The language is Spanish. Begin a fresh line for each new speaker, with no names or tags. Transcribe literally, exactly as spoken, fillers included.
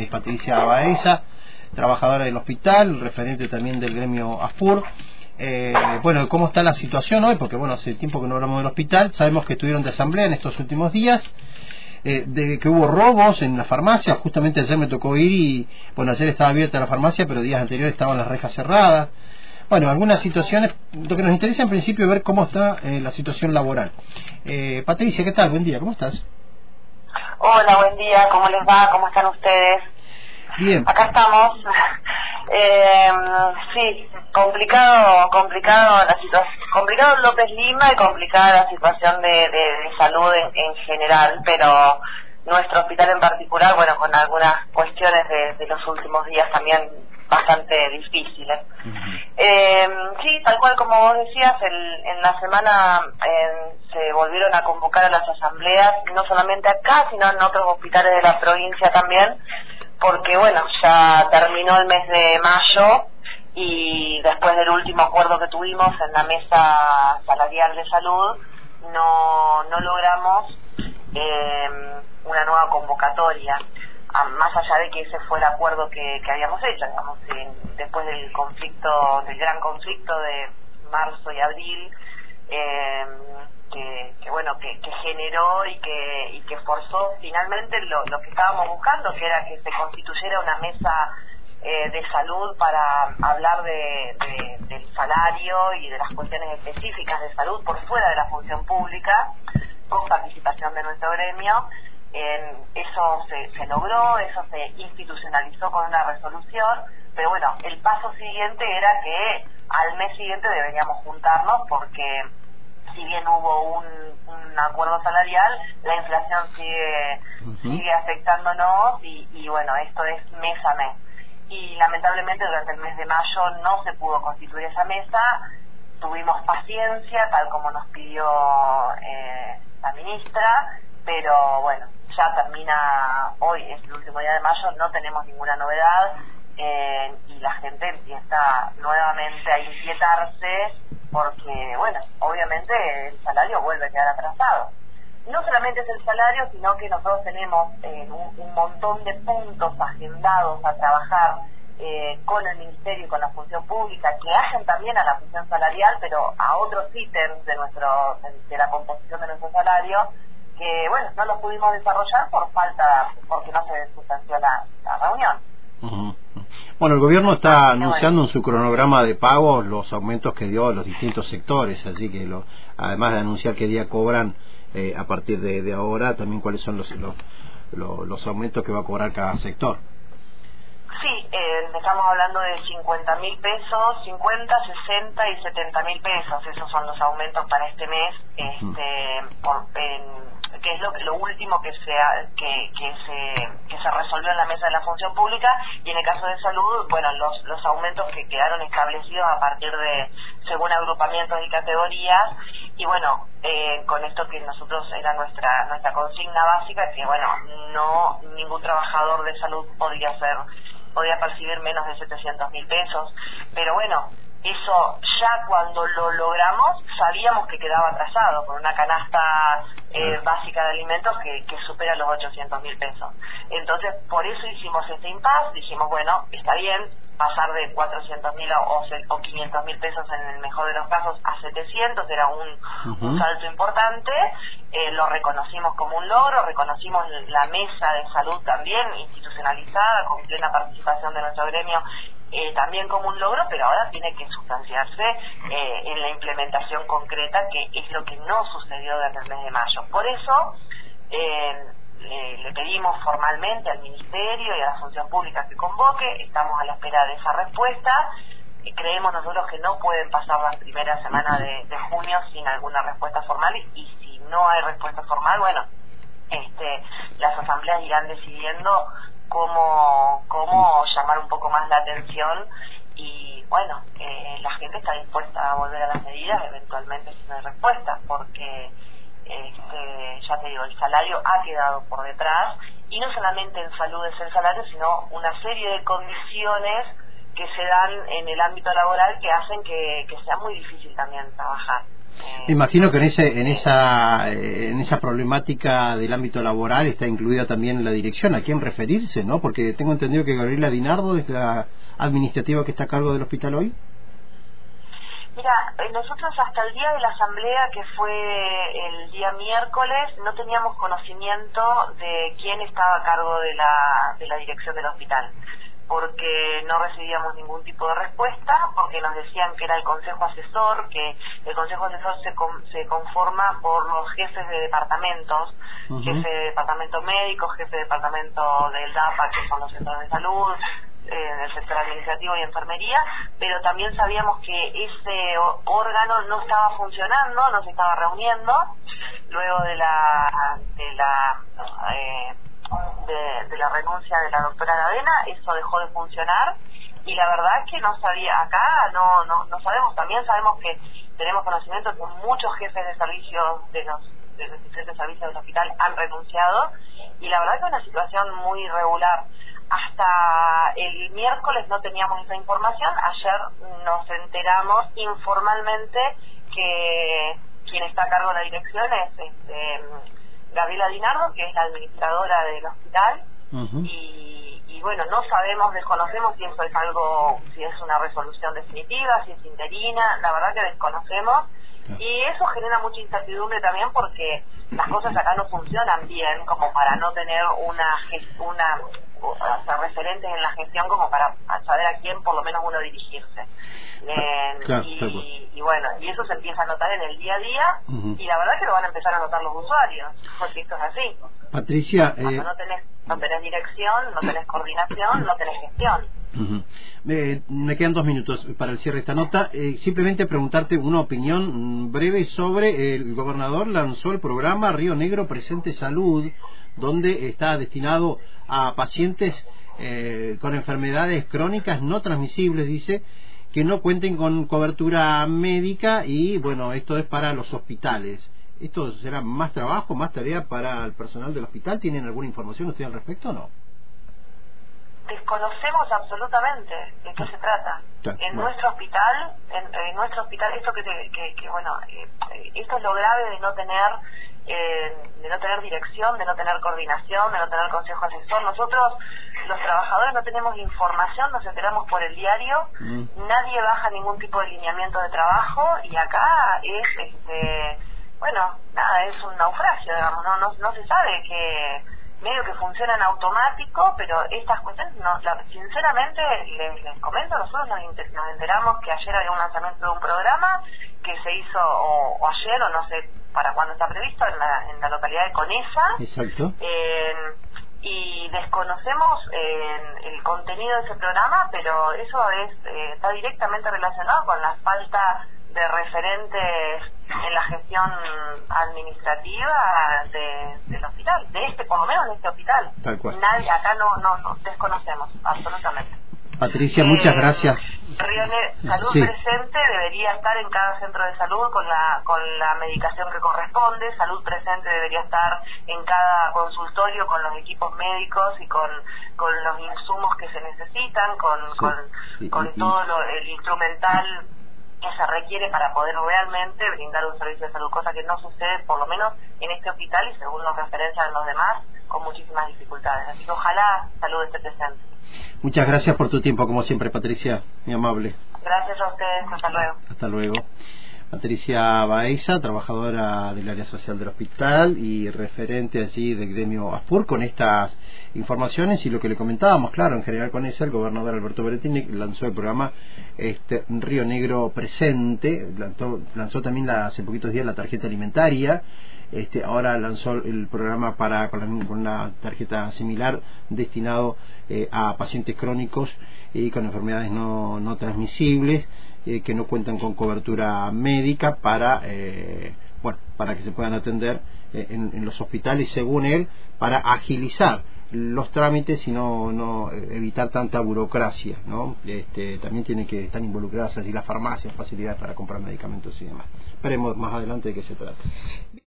eh, Patricia Baeza, trabajadora del hospital, referente también del gremio AFUR. Eh, bueno, ¿cómo está la situación hoy? Porque bueno, hace tiempo que no hablamos del hospital, sabemos que estuvieron de asamblea en estos últimos días, eh, de que hubo robos en la farmacia. Justamente ayer me tocó ir y, bueno, ayer estaba abierta la farmacia, pero días anteriores estaban las rejas cerradas. Bueno, algunas situaciones. Lo que nos interesa en principio es ver cómo está eh, la situación laboral. eh, Patricia, ¿qué tal? Buen día, ¿cómo estás?
Hola, buen día, ¿cómo les va? ¿Cómo están ustedes?
Bien.
Acá estamos. Eh, sí, complicado, complicado la situación, complicado López Lima y complicada la situación de, de, de salud en, en general, pero nuestro hospital en particular, bueno, con algunas cuestiones de, de los últimos días también bastante difíciles. Uh-huh. eh, sí, tal cual como vos decías, el, en la semana eh, se volvieron a convocar a las asambleas, no solamente acá, sino en otros hospitales de la provincia también, porque bueno, ya terminó el mes de mayo y después del último acuerdo que tuvimos en la mesa salarial de salud, no, no logramos eh, una nueva convocatoria. Más allá de que ese fue el acuerdo que, que habíamos hecho, digamos, en, después del conflicto, del gran conflicto de marzo y abril, eh, que, que bueno, que, que generó y que y que forzó finalmente lo, lo que estábamos buscando, que era que se constituyera una mesa eh, de salud para hablar de, de, del salario y de las cuestiones específicas de salud por fuera de la función pública, con participación de nuestro gremio. Eh, eso se, se logró, eso se institucionalizó con una resolución, pero bueno, el paso siguiente era que al mes siguiente deberíamos juntarnos, porque si bien hubo un, un acuerdo salarial, la inflación sigue uh-huh. sigue afectándonos y, y bueno, esto es mes a mes. Y lamentablemente durante el mes de mayo no se pudo constituir esa mesa, tuvimos paciencia, tal como nos pidió eh, la ministra, pero bueno, ya termina hoy, es el último día de mayo, no tenemos ninguna novedad eh, y la gente empieza nuevamente a inquietarse porque, bueno, obviamente el salario vuelve a quedar atrasado. No solamente es el salario, sino que nosotros tenemos eh, un, un montón de puntos agendados a trabajar eh, con el Ministerio y con la función pública, que hacen también a la función salarial, pero a otros ítems de, nuestro, de la composición de nuestro salario, que bueno, no lo pudimos desarrollar por falta, porque no se sustanció la, la reunión.
Uh-huh. Bueno, el gobierno está anunciando en su cronograma de pagos los aumentos que dio a los distintos sectores, así que lo, además de anunciar qué día cobran eh, a partir de, de ahora, también cuáles son los, los, los, los aumentos que va a cobrar cada sector.
Sí, eh, estamos hablando de cincuenta mil pesos, cincuenta, sesenta y setenta mil pesos, esos son los aumentos para este mes, este, por, en, que es lo, lo último que se, que, que, se, que se resolvió en la mesa de la función pública, y en el caso de salud, bueno, los, los aumentos que quedaron establecidos a partir de, según agrupamientos y categorías, y bueno, eh, con esto que nosotros era nuestra, nuestra consigna básica, que bueno, no, ningún trabajador de salud podría ser podía percibir menos de setecientos mil pesos, pero bueno, eso ya cuando lo logramos sabíamos que quedaba atrasado con una canasta eh, básica de alimentos que, que supera los ochocientos mil pesos. Entonces por eso hicimos este impasse, dijimos bueno, está bien pasar de cuatrocientos mil o, o quinientos mil pesos en el mejor de los casos a setecientos, era un, uh-huh. un salto importante, eh, lo reconocimos como un logro, reconocimos la mesa de salud también institucionalizada con plena participación de nuestro gremio eh, también como un logro, pero ahora tiene que sustanciarse eh, en la implementación concreta, que es lo que no sucedió desde el mes de mayo. Por eso eh, Le, le pedimos formalmente al Ministerio y a la Función Pública que convoque, estamos a la espera de esa respuesta, y creemos nosotros que no pueden pasar las primeras semanas de, de junio sin alguna respuesta formal, y, y si no hay respuesta formal, bueno, este, las asambleas irán decidiendo cómo, cómo llamar un poco más la atención, y bueno, eh, la gente está dispuesta a volver a las medidas eventualmente si no hay respuesta, porque Este, ya te digo, el salario ha quedado por detrás, y no solamente en salud es el salario, sino una serie de condiciones que se dan en el ámbito laboral que hacen que, que sea muy difícil también trabajar.
Me imagino que en ese en esa en esa problemática del ámbito laboral está incluida también la dirección, a quién referirse, ¿no? Porque tengo entendido que Gabriela Dinardo es la administrativa que está a cargo del hospital hoy.
Mira, nosotros hasta el día de la asamblea, que fue el día miércoles, no teníamos conocimiento de quién estaba a cargo de la, de la dirección del hospital, porque no recibíamos ningún tipo de respuesta, porque nos decían que era el consejo asesor, que el consejo asesor se, com se conforma por los jefes de departamentos, uh-huh. jefe de departamento médico, jefe de departamento del D A P A, que son los centros de salud, en el sector administrativo y enfermería, pero también sabíamos que ese órgano no estaba funcionando, no se estaba reuniendo luego de la de la eh, de, de la renuncia de la doctora Lavena. Eso dejó de funcionar y la verdad es que no sabía, acá no no, no sabemos, también sabemos que tenemos conocimiento que muchos jefes de servicios de los de los diferentes servicios del hospital han renunciado y la verdad que es una situación muy irregular. Hasta el miércoles no teníamos esa información. Ayer nos enteramos informalmente que quien está a cargo de la dirección es este, Gabriela Dinardo, que es la administradora del hospital. Uh-huh. y, y bueno, no sabemos, desconocemos si eso es algo, si es una resolución definitiva, si es interina, la verdad que desconocemos. Y eso genera mucha incertidumbre también porque las cosas acá no funcionan bien como para no tener una una o sea, referentes en la gestión como para saber a quién por lo menos uno dirigirse. Eh, claro, y, y bueno, y eso se empieza a notar en el día a día uh-huh. y la verdad que lo van a empezar a notar los usuarios, porque esto es así.
Patricia,
cuando eh... no tenés, no tenés dirección, no tenés coordinación, no tenés gestión.
Uh-huh. eh, me quedan dos minutos para el cierre de esta nota. Eh, simplemente preguntarte una opinión breve sobre el gobernador lanzó el programa Río Negro Presente Salud, donde está destinado a pacientes eh, con enfermedades crónicas no transmisibles, dice, que no cuenten con cobertura médica y bueno, esto es para los hospitales. ¿Esto será más trabajo, más tarea para el personal del hospital? ¿Tienen alguna información ustedes al respecto o no?
Desconocemos absolutamente de qué se trata.
Claro,
en
bueno.
nuestro hospital, en, en nuestro hospital, esto que, te, que, que bueno, eh, esto es lo grave de no tener, eh, de no tener dirección, de no tener coordinación, de no tener consejo asesor. Nosotros, los trabajadores, no tenemos información, nos enteramos por el diario, mm. nadie baja ningún tipo de lineamiento de trabajo y acá es, este, bueno, nada, es un naufragio, digamos, no, no, no se sabe que medio que funciona en automático, pero estas cuestiones, no, la, sinceramente, les, les comento, nosotros nos, inter, nos enteramos que ayer había un lanzamiento de un programa que se hizo, o, o ayer, o no sé para cuándo está previsto, en la, en la localidad de Conesa.
Exacto.
Eh, y desconocemos eh, el contenido de ese programa, pero eso es eh, está directamente relacionado con la falta de referentes en la gestión administrativa de, del hospital, de este, por lo menos de este hospital.
Tal cual.
Nadie, acá no, no, no desconocemos, absolutamente.
Patricia, muchas
eh,
gracias.
Río Negro, Salud
sí.
Presente debería estar en cada centro de salud con la con la medicación que corresponde. Salud Presente debería estar en cada consultorio con los equipos médicos y con, con los insumos que se necesitan, con, sí. con, sí. con y, todo lo, el instrumental que se requiere para poder realmente brindar un servicio de salud, cosa que no sucede por lo menos en este hospital y según nos referencian los demás con muchísimas dificultades. Así que ojalá Salud esté presente.
Muchas gracias por tu tiempo, como siempre, Patricia, muy amable.
Gracias a ustedes, hasta luego.
Hasta luego. Patricia Baeza, trabajadora del área social del hospital y referente allí del gremio ASPUR, con estas informaciones y lo que le comentábamos, claro, en general con eso, el gobernador Alberto Berettini lanzó el programa este, Río Negro Presente, lanzó, lanzó también la, hace poquitos días la tarjeta alimentaria. Este, ahora lanzó el programa para con, la, con una tarjeta similar destinado eh, a pacientes crónicos y con enfermedades no, no transmisibles eh, que no cuentan con cobertura médica para eh, bueno para que se puedan atender eh, en, en los hospitales, según él, para agilizar los trámites y no, no evitar tanta burocracia, ¿no? Este, también tienen que estar involucradas allí las farmacias, facilidades para comprar medicamentos y demás. Veremos más adelante de qué se trata.